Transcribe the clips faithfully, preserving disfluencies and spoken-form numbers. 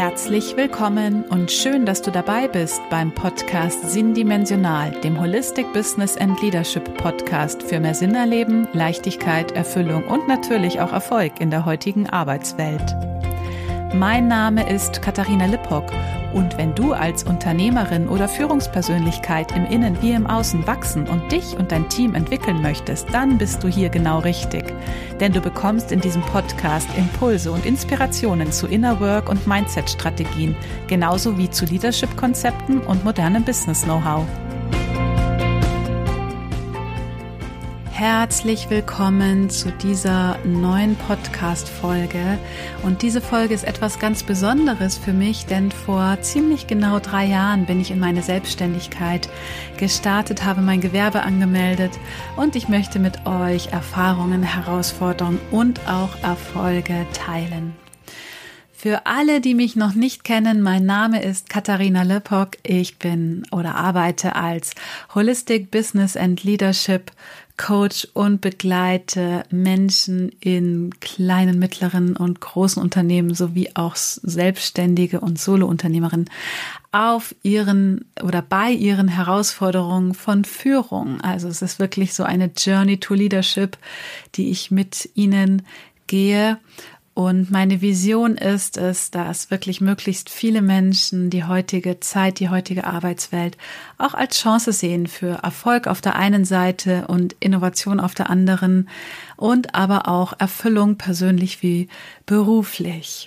Herzlich willkommen und schön, dass du dabei bist beim Podcast Sinndimensional, dem Holistic Business and Leadership Podcast für mehr Sinn erleben, Leichtigkeit, Erfüllung und natürlich auch Erfolg in der heutigen Arbeitswelt. Mein Name ist Katharina Lippock und wenn du als Unternehmerin oder Führungspersönlichkeit im Innen wie im Außen wachsen und dich und dein Team entwickeln möchtest, dann bist du hier genau richtig. Denn du bekommst in diesem Podcast Impulse und Inspirationen zu Inner Work und Mindset-Strategien, genauso wie zu Leadership-Konzepten und modernem Business-Know-how. Herzlich willkommen zu dieser neuen Podcast-Folge. Und diese Folge ist etwas ganz Besonderes für mich, denn vor ziemlich genau drei Jahren bin ich in meine Selbstständigkeit gestartet, habe mein Gewerbe angemeldet und ich möchte mit euch Erfahrungen, Herausforderungen und auch Erfolge teilen. Für alle, die mich noch nicht kennen, mein Name ist Katharina Lippock. Ich bin oder arbeite als Holistic Business and Leadership Coach und begleite Menschen in kleinen, mittleren und großen Unternehmen sowie auch Selbstständige und Solo-Unternehmerinnen auf ihren oder bei ihren Herausforderungen von Führung. Also es ist wirklich so eine Journey to Leadership, die ich mit ihnen gehe. Und meine Vision ist es, dass wirklich möglichst viele Menschen die heutige Zeit, die heutige Arbeitswelt auch als Chance sehen für Erfolg auf der einen Seite und Innovation auf der anderen und aber auch Erfüllung persönlich wie beruflich.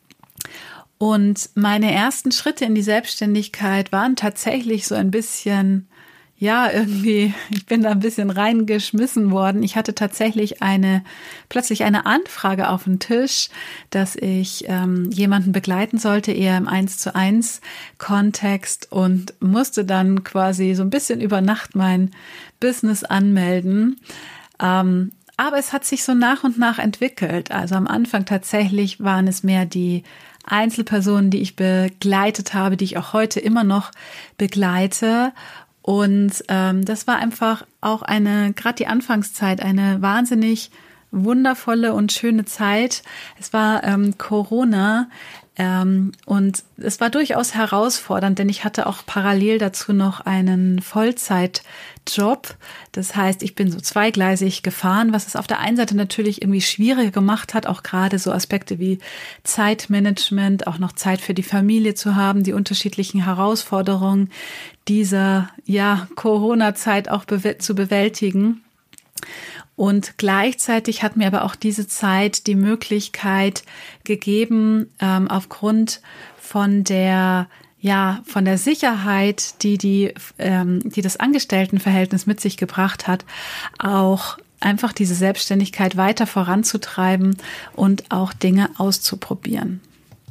Und meine ersten Schritte in die Selbstständigkeit waren tatsächlich so ein bisschen Ja, irgendwie, ich bin da ein bisschen reingeschmissen worden. Ich hatte tatsächlich eine, plötzlich eine Anfrage auf dem Tisch, dass ich ähm, jemanden begleiten sollte, eher im eins zu eins Kontext und musste dann quasi so ein bisschen über Nacht mein Business anmelden. Ähm, aber es hat sich so nach und nach entwickelt. Also am Anfang tatsächlich waren es mehr die Einzelpersonen, die ich begleitet habe, die ich auch heute immer noch begleite. Und ähm, das war einfach auch eine, gerade die Anfangszeit, eine wahnsinnig wundervolle und schöne Zeit. Es war ähm, Corona ähm, und es war durchaus herausfordernd, denn ich hatte auch parallel dazu noch einen Vollzeitjob. Das heißt, ich bin so zweigleisig gefahren, was es auf der einen Seite natürlich irgendwie schwieriger gemacht hat, auch gerade so Aspekte wie Zeitmanagement, auch noch Zeit für die Familie zu haben, die unterschiedlichen Herausforderungen dieser ja Corona-Zeit auch bew- zu bewältigen. Und gleichzeitig hat mir aber auch diese Zeit die Möglichkeit gegeben, ähm, aufgrund von der ja von der Sicherheit, die die ähm, die das Angestelltenverhältnis mit sich gebracht hat, auch einfach diese Selbstständigkeit weiter voranzutreiben und auch Dinge auszuprobieren.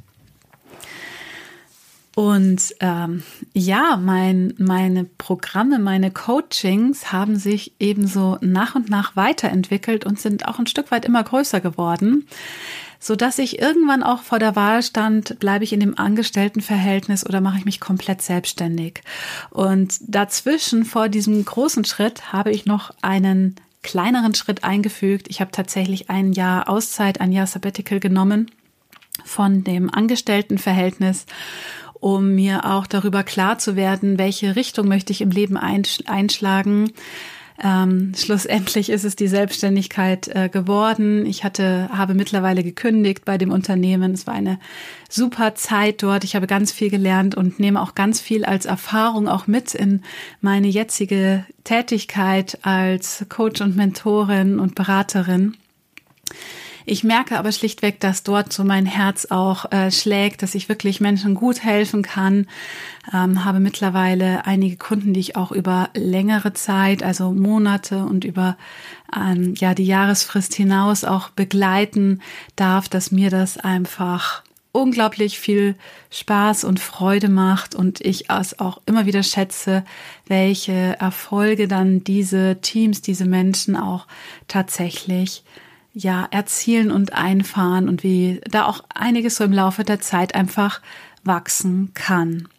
Und ähm, ja, mein, meine Programme, meine Coachings haben sich ebenso nach und nach weiterentwickelt und sind auch ein Stück weit immer größer geworden, so dass ich irgendwann auch vor der Wahl stand, bleibe ich in dem Angestelltenverhältnis oder mache ich mich komplett selbstständig. Und dazwischen, vor diesem großen Schritt, habe ich noch einen kleineren Schritt eingefügt. Ich habe tatsächlich ein Jahr Auszeit, ein Jahr Sabbatical genommen von dem Angestelltenverhältnis, um mir auch darüber klar zu werden, welche Richtung möchte ich im Leben einschlagen. Ähm, schlussendlich ist es die Selbstständigkeit äh, geworden. Ich hatte, habe mittlerweile gekündigt bei dem Unternehmen. Es war eine super Zeit dort. Ich habe ganz viel gelernt und nehme auch ganz viel als Erfahrung auch mit in meine jetzige Tätigkeit als Coach und Mentorin und Beraterin. Ich merke aber schlichtweg, dass dort so mein Herz auch äh, schlägt, dass ich wirklich Menschen gut helfen kann. Ähm, habe mittlerweile einige Kunden, die ich auch über längere Zeit, also Monate und über ähm, ja die Jahresfrist hinaus auch begleiten darf, dass mir das einfach unglaublich viel Spaß und Freude macht und ich es auch immer wieder schätze, welche Erfolge dann diese Teams, diese Menschen auch tatsächlich ja erzielen und einfahren und wie da auch einiges so im Laufe der Zeit einfach wachsen kann.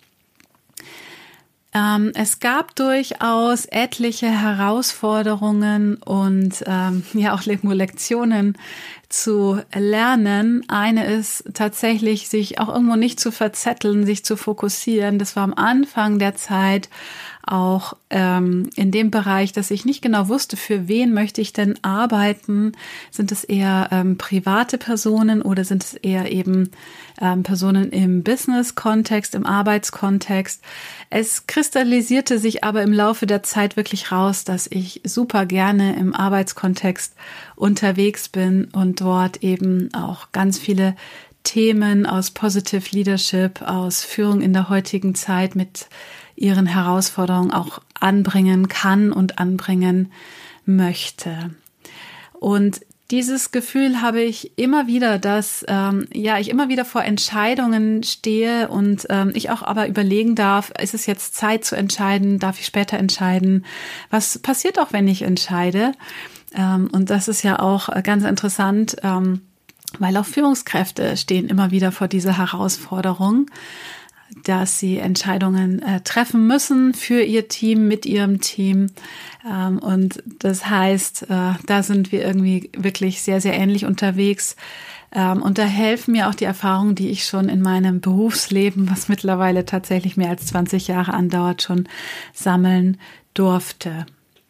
Ähm, es gab durchaus etliche Herausforderungen und ähm, ja auch Lektionen zu lernen. Eine ist tatsächlich, sich auch irgendwo nicht zu verzetteln, sich zu fokussieren. Das war am Anfang der Zeit auch ähm, in dem Bereich, dass ich nicht genau wusste, für wen möchte ich denn arbeiten. Sind es eher ähm, private Personen oder sind es eher eben ähm, Personen im Business-Kontext, im Arbeitskontext? Es kristallisierte sich aber im Laufe der Zeit wirklich raus, dass ich super gerne im Arbeitskontext unterwegs bin und dort eben auch ganz viele Themen aus Positive Leadership, aus Führung in der heutigen Zeit mit ihren Herausforderungen auch anbringen kann und anbringen möchte. Und dieses Gefühl habe ich immer wieder, dass ähm, ja ich immer wieder vor Entscheidungen stehe und ähm, ich auch aber überlegen darf, ist es jetzt Zeit zu entscheiden, darf ich später entscheiden? Was passiert auch, wenn ich entscheide? Ähm, und das ist ja auch ganz interessant, ähm, weil auch Führungskräfte stehen immer wieder vor dieser Herausforderung, dass sie Entscheidungen äh, treffen müssen für ihr Team, mit ihrem Team. Ähm, und das heißt, äh, da sind wir irgendwie wirklich sehr, sehr ähnlich unterwegs. Ähm, und da helfen mir auch die Erfahrungen, die ich schon in meinem Berufsleben, was mittlerweile tatsächlich mehr als zwanzig Jahre andauert, schon sammeln durfte.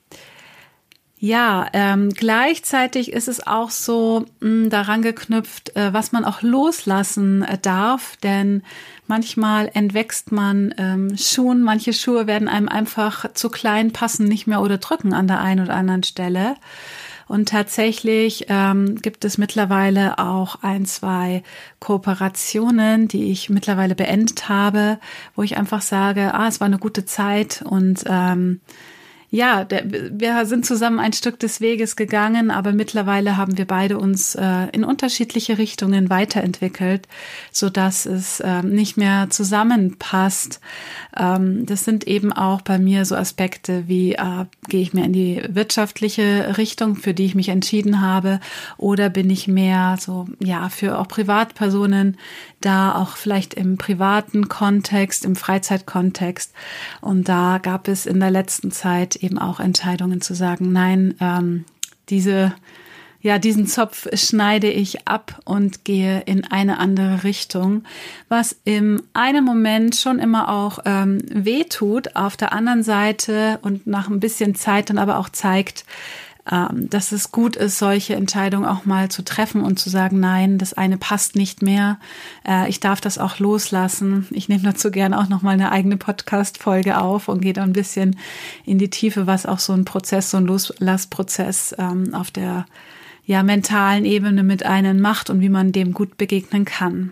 Ja, ähm, gleichzeitig ist es auch so mh, daran geknüpft, äh, was man auch loslassen äh, darf, denn manchmal entwächst man ähm, Schuhen, manche Schuhe werden einem einfach zu klein, passen nicht mehr oder drücken an der einen oder anderen Stelle. Und tatsächlich ähm, gibt es mittlerweile auch ein, zwei Kooperationen, die ich mittlerweile beendet habe, wo ich einfach sage, ah, es war eine gute Zeit und ähm, ja, der, wir sind zusammen ein Stück des Weges gegangen, aber mittlerweile haben wir beide uns äh, in unterschiedliche Richtungen weiterentwickelt, so dass es äh, nicht mehr zusammenpasst. Ähm, das sind eben auch bei mir so Aspekte wie, äh, gehe ich mehr in die wirtschaftliche Richtung, für die ich mich entschieden habe, oder bin ich mehr so, ja, für auch Privatpersonen da, auch vielleicht im privaten Kontext, im Freizeitkontext. Und da gab es in der letzten Zeit eben auch Entscheidungen zu sagen, nein, ähm, diese, ja, diesen Zopf schneide ich ab und gehe in eine andere Richtung, was im einen Moment schon immer auch ähm, weh tut, auf der anderen Seite und nach ein bisschen Zeit dann aber auch zeigt, ähm, dass es gut ist, solche Entscheidungen auch mal zu treffen und zu sagen, nein, das eine passt nicht mehr, äh, ich darf das auch loslassen. Ich nehme dazu gerne auch nochmal eine eigene Podcast-Folge auf und gehe da ein bisschen in die Tiefe, was auch so ein Prozess, so ein Loslassprozess ähm, auf der ja, mentalen Ebene mit einem macht und wie man dem gut begegnen kann.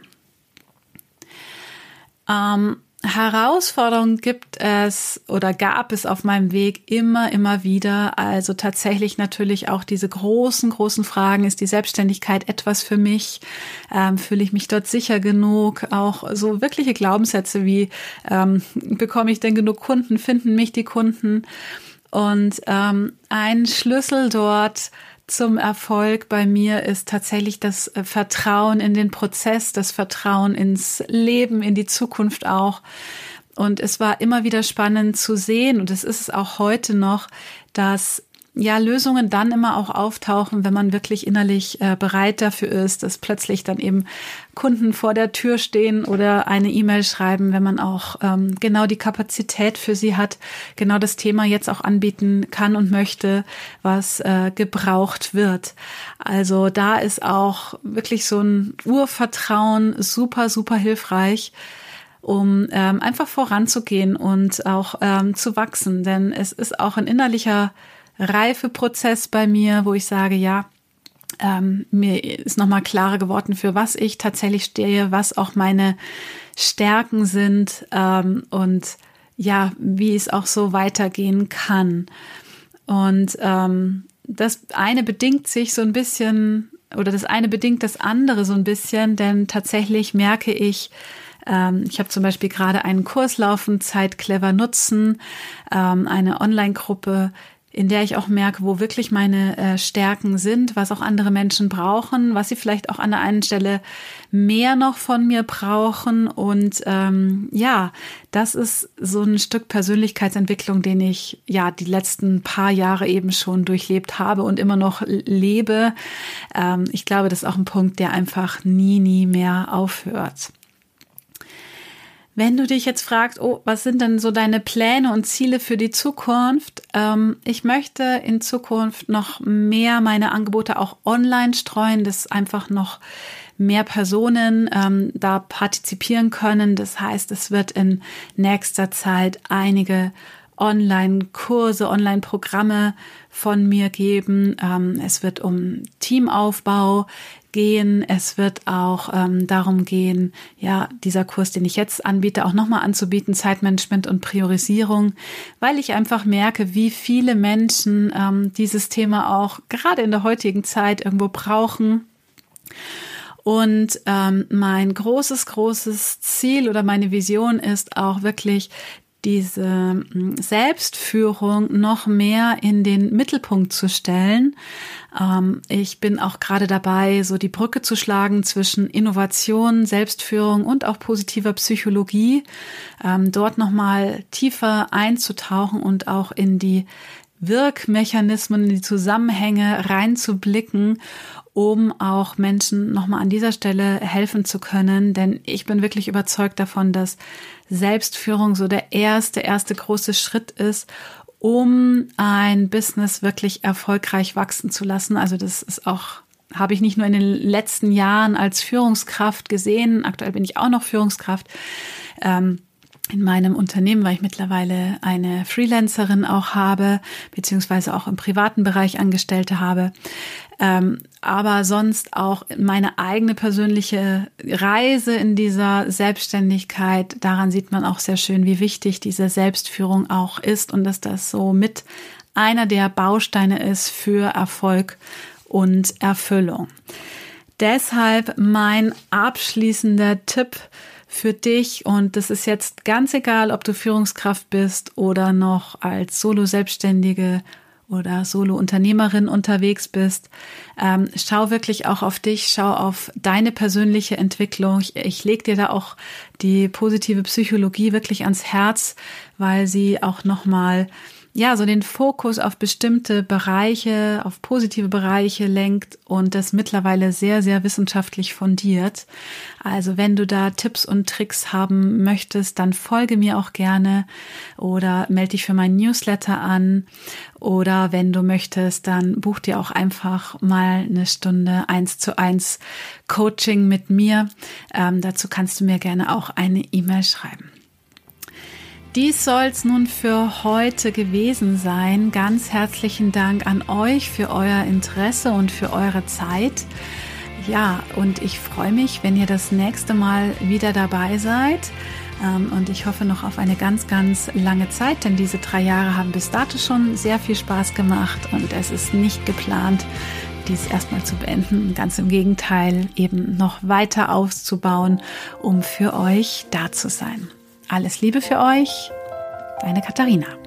Ähm, Herausforderungen gibt es oder gab es auf meinem Weg immer, immer wieder. Also tatsächlich natürlich auch diese großen, großen Fragen. Ist die Selbstständigkeit etwas für mich? Ähm, fühle ich mich dort sicher genug? Auch so wirkliche Glaubenssätze wie, ähm, bekomme ich denn genug Kunden? Finden mich die Kunden? Und ähm, ein Schlüssel dort zum Erfolg bei mir ist tatsächlich das Vertrauen in den Prozess, das Vertrauen ins Leben, in die Zukunft auch. Und es war immer wieder spannend zu sehen, und es ist es auch heute noch, dass ja Lösungen dann immer auch auftauchen, wenn man wirklich innerlich äh, bereit dafür ist, dass plötzlich dann eben Kunden vor der Tür stehen oder eine E-Mail schreiben, wenn man auch ähm, genau die Kapazität für sie hat, genau das Thema jetzt auch anbieten kann und möchte, was äh, gebraucht wird. Also da ist auch wirklich so ein Urvertrauen super, super hilfreich, um ähm, einfach voranzugehen und auch ähm, zu wachsen. Denn es ist auch ein innerlicher Reifeprozess bei mir, wo ich sage, ja, ähm, mir ist nochmal klarer geworden, für was ich tatsächlich stehe, was auch meine Stärken sind ähm, und ja, wie es auch so weitergehen kann. Und ähm, das eine bedingt sich so ein bisschen, oder das eine bedingt das andere so ein bisschen, denn tatsächlich merke ich, ähm, ich habe zum Beispiel gerade einen Kurs laufen, Zeit clever nutzen, ähm, eine Online-Gruppe, in der ich auch merke, wo wirklich meine äh, Stärken sind, was auch andere Menschen brauchen, was sie vielleicht auch an der einen Stelle mehr noch von mir brauchen. Und ähm, ja, das ist so ein Stück Persönlichkeitsentwicklung, den ich ja die letzten paar Jahre eben schon durchlebt habe und immer noch lebe. Ähm, ich glaube, das ist auch ein Punkt, der einfach nie, nie mehr aufhört. Wenn du dich jetzt fragst, oh, was sind denn so deine Pläne und Ziele für die Zukunft? Ähm, ich möchte in Zukunft noch mehr meine Angebote auch online streuen, dass einfach noch mehr Personen ähm, da partizipieren können. Das heißt, es wird in nächster Zeit einige Online-Kurse, Online-Programme von mir geben. Ähm, es wird um Teamaufbau gehen. Es wird auch ähm, darum gehen, ja, dieser Kurs, den ich jetzt anbiete, auch nochmal anzubieten, Zeitmanagement und Priorisierung, weil ich einfach merke, wie viele Menschen ähm, dieses Thema auch gerade in der heutigen Zeit irgendwo brauchen. Und ähm, mein großes, großes Ziel oder meine Vision ist auch wirklich, diese Selbstführung noch mehr in den Mittelpunkt zu stellen. Ähm, ich bin auch gerade dabei, so die Brücke zu schlagen zwischen Innovation, Selbstführung und auch positiver Psychologie, ähm, dort nochmal tiefer einzutauchen und auch in die Wirkmechanismen, in die Zusammenhänge reinzublicken, um auch Menschen nochmal an dieser Stelle helfen zu können. Denn ich bin wirklich überzeugt davon, dass Selbstführung so der erste, erste große Schritt ist, um ein Business wirklich erfolgreich wachsen zu lassen. Also das ist auch, habe ich nicht nur in den letzten Jahren als Führungskraft gesehen, aktuell bin ich auch noch Führungskraft, ähm, in meinem Unternehmen, weil ich mittlerweile eine Freelancerin auch habe, beziehungsweise auch im privaten Bereich Angestellte habe. Ähm, aber sonst auch meine eigene persönliche Reise in dieser Selbstständigkeit. Daran sieht man auch sehr schön, wie wichtig diese Selbstführung auch ist und dass das so mit einer der Bausteine ist für Erfolg und Erfüllung. Deshalb mein abschließender Tipp für dich, und das ist jetzt ganz egal, ob du Führungskraft bist oder noch als Solo-Selbstständige oder Solo-Unternehmerin unterwegs bist. Ähm, schau wirklich auch auf dich, schau auf deine persönliche Entwicklung. Ich, ich lege dir da auch die positive Psychologie wirklich ans Herz, weil sie auch nochmal ja, so den Fokus auf bestimmte Bereiche, auf positive Bereiche lenkt und das mittlerweile sehr, sehr wissenschaftlich fundiert. Also wenn du da Tipps und Tricks haben möchtest, dann folge mir auch gerne oder melde dich für meinen Newsletter an. Oder wenn du möchtest, dann buch dir auch einfach mal eine Stunde eins zu eins Coaching mit mir. Ähm, dazu kannst du mir gerne auch eine E-Mail schreiben. Dies soll es nun für heute gewesen sein. Ganz herzlichen Dank an euch für euer Interesse und für eure Zeit. Ja, und ich freue mich, wenn ihr das nächste Mal wieder dabei seid. Und ich hoffe noch auf eine ganz, ganz lange Zeit, denn diese drei Jahre haben bis dato schon sehr viel Spaß gemacht und es ist nicht geplant, dies erstmal zu beenden. Ganz im Gegenteil, eben noch weiter auszubauen, um für euch da zu sein. Alles Liebe für euch, deine Katharina.